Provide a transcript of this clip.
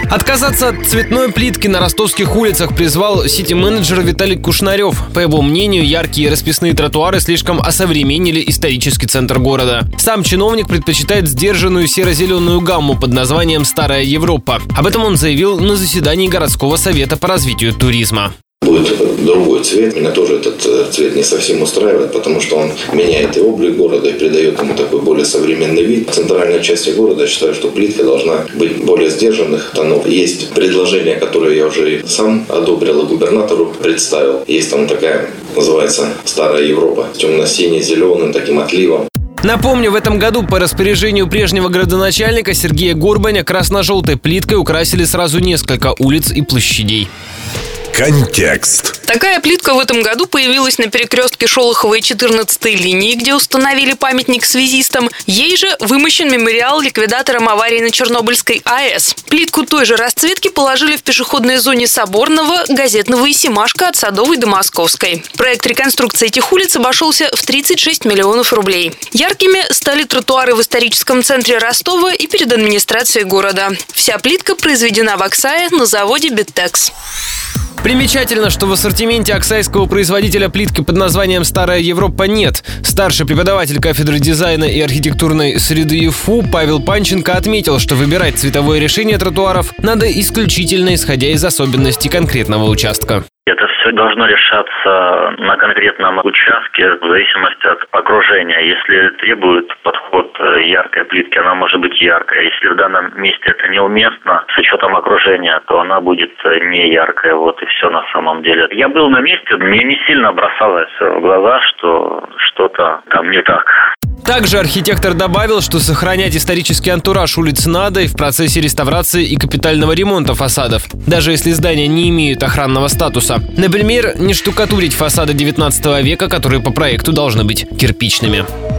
Отказаться от цветной плитки на ростовских улицах призвал сити-менеджер Виталий Кушнарев. По его мнению, яркие расписные тротуары слишком осовременили исторический центр города. Сам чиновник предпочитает сдержанную серо-зеленую гамму под названием «Старая Европа». Об этом он заявил на заседании городского совета по развитию туризма. Будет другой цвет. Меня тоже этот цвет не совсем устраивает, потому что он меняет и облик города, и придает ему такой более современный вид. В центральной части города я считаю, что плитка должна быть более сдержанных тонов. Есть предложение, которое я уже сам одобрил и губернатору представил. Есть там такая, называется «Старая Европа», темно-сине-зеленым таким отливом. Напомню, в этом году по распоряжению прежнего градоначальника Сергея Горбаня красно-желтой плиткой украсили сразу несколько улиц и площадей. Контекст. Такая плитка в этом году появилась на перекрестке Шолоховой 14-й линии, где установили памятник связистам. Ей же вымощен мемориал ликвидаторам аварии на Чернобыльской АЭС. Плитку той же расцветки положили в пешеходной зоне Соборного, Газетного и Семашко от Садовой до Московской. Проект реконструкции этих улиц обошелся в 36 миллионов рублей. Яркими стали тротуары в историческом центре Ростова и перед администрацией города. Вся плитка произведена в Аксае на заводе «Биттекс». Примечательно, что в ассортименте аксайского производителя плитки под названием «Старая Европа» нет. Старший преподаватель кафедры дизайна и архитектурной среды ЮФУ Павел Панченко отметил, что выбирать цветовое решение тротуаров надо исключительно исходя из особенностей конкретного участка. Это все должно решаться на конкретном участке в зависимости от окружения. Если требует подход яркой плитки, она может быть яркой. Если в данном месте это неуместно с учетом окружения, то она будет не яркая. Вот и все на самом деле. Я был на месте, мне не сильно бросалось в глаза, что что-то там не так. Также архитектор добавил, что сохранять исторический антураж улиц надо и в процессе реставрации и капитального ремонта фасадов, даже если здания не имеют охранного статуса. Например, не штукатурить фасады 19 века, которые по проекту должны быть кирпичными.